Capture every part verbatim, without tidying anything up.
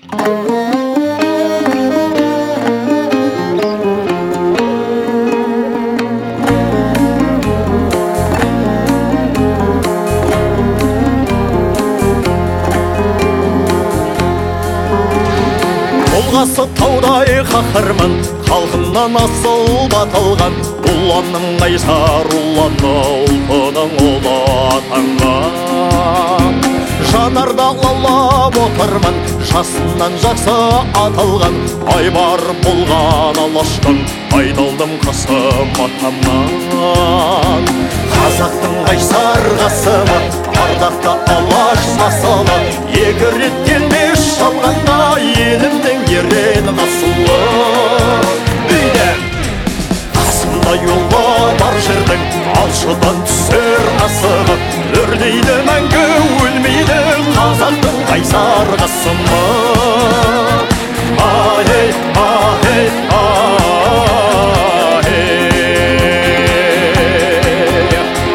Тұлғасы таудай қаһарман, халқынан асыл баталған, ұланның қайсар ұланы ұлтының ұлы атанған. Жанарда лаулап отырмын, жасынан жақсы аталған, айбар болған алаштың айдалдым қасым атамнан. Қазақтың қайсар қасымы, ардақты алаш насылы, екі рет келмес шалғанда елімнің ерен асылы. Үйден қасымда жолы бар жердің, алшыдан түсер асығы, өрлейді мәңгі өлмейді қазақтың қайсар қасымы. Ай-ей, ай-ей, ай-ей.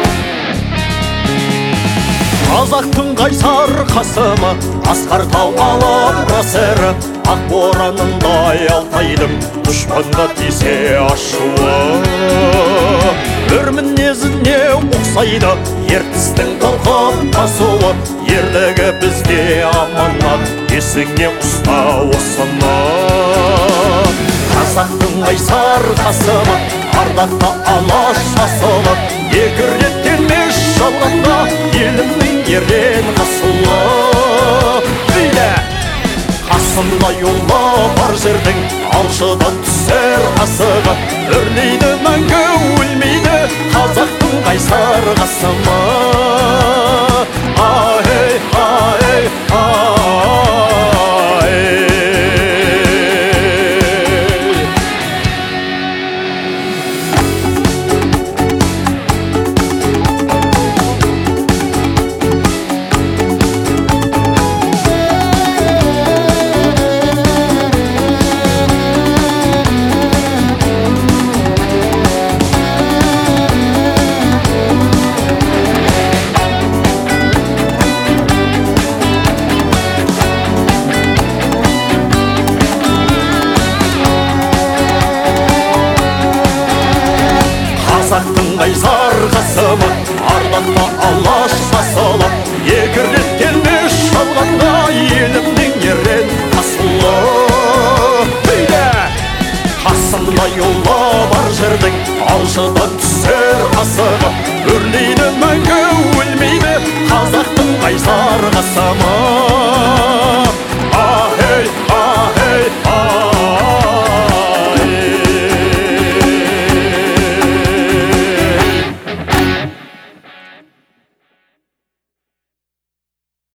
Қазақтың қайсар қасымы, асқар тау алып қасыры, ақ боранындай алтайдың дұшпанға тисе ашуы. Өр мінезіне ұқсайды ертістің толқып тасуы, ерлігі бізде аманат, есіңе ұста осыны. Қазақтың қайсар қасымы, ардақты алаш асылы, екі рет келмес жалғанда елімнің ерен асылы. Үйде қасымда жолы бар жердің, алшыдан түсер асығы, өрлейді мәңгі өлмейді қазақтың қайсар қасымы. Ай-ей, ай-ей, ай-ей. Қазақтың қайсар қасымы, ардақты алаш асылы, екі рет келмес шалғанда елімнің ерен асылы. Үйде қасымда жолы бар жердің, алшыдан түсер асығы, өрлейді мәңгі өлмейді қазақтың қайсар қасымы.